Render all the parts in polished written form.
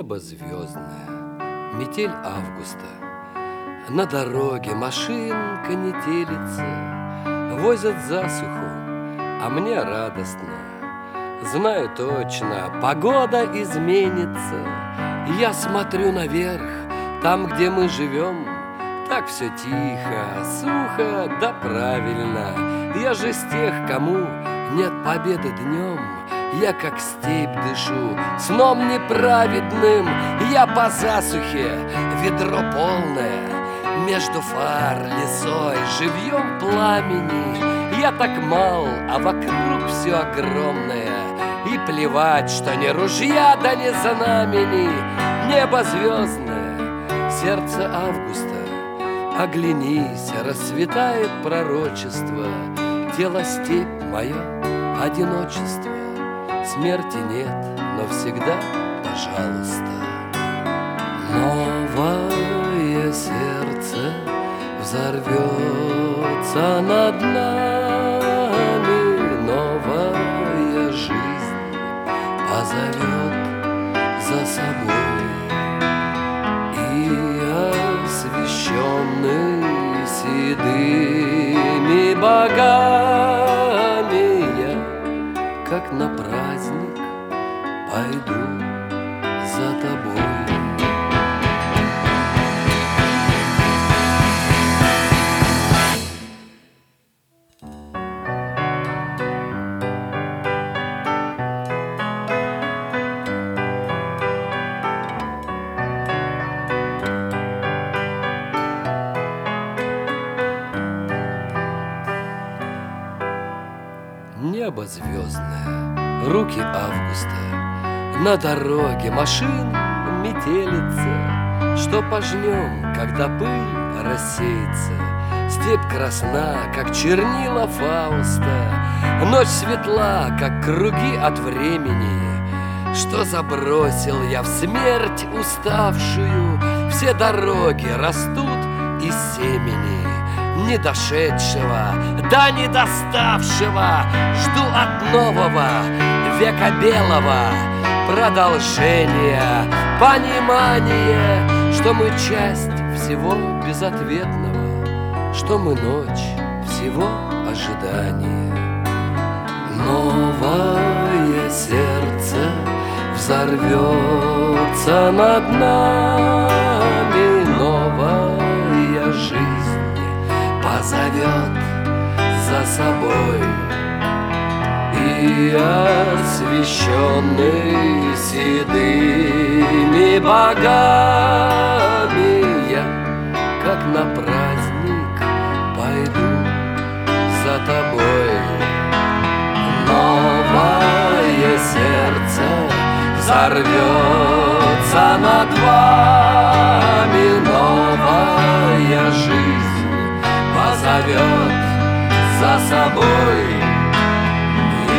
Небо звездное, метель августа. На дороге машинка не телится, возят засуху, а мне радостно. Знаю точно, погода изменится. Я смотрю наверх, там, где мы живем. Так все тихо, сухо, да правильно. Я же с тех, кому нет победы днем. Я как степь дышу, сном неправедным. Я по засухе, ведро полное, между фар, лесой, живьем пламени. Я так мал, а вокруг все огромное. И плевать, что ни ружья, да ни знамени. Небо звездное, сердце августа. Оглянись, расцветает пророчество. Тело степь мое, одиночество. Смерти нет, но всегда, пожалуйста. Новое сердце взорвется над нами. Новая жизнь позовет за собой. И освещенный седыми богами я, как на праздник, пойду за тобой. Небо звездное, руки августа. На дороге машин метелится. Что пожнем, когда пыль рассеется? Степь красна, как чернила Фауста. Ночь светла, как круги от времени. Что забросил я в смерть уставшую? Все дороги растут из семени. Не дошедшего, да не доставшего. Жду от нового века белого продолжения, понимания, что мы часть всего безответного, что мы ночь всего ожидания. Новое сердце взорвется над нами. Новая жизнь позовет за собой. И освещенный седыми богами я, как на праздник, пойду за тобой. Новое сердце взорвется над вами. Новая жизнь позовет за собой. И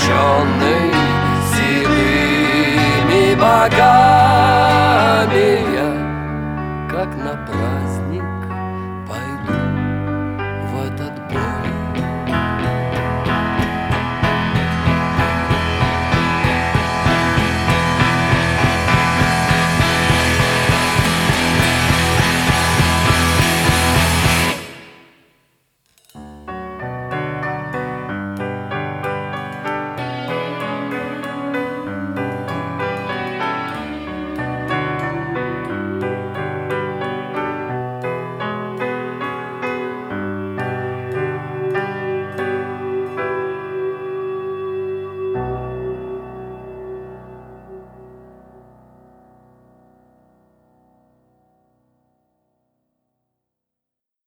освещенный седыми богами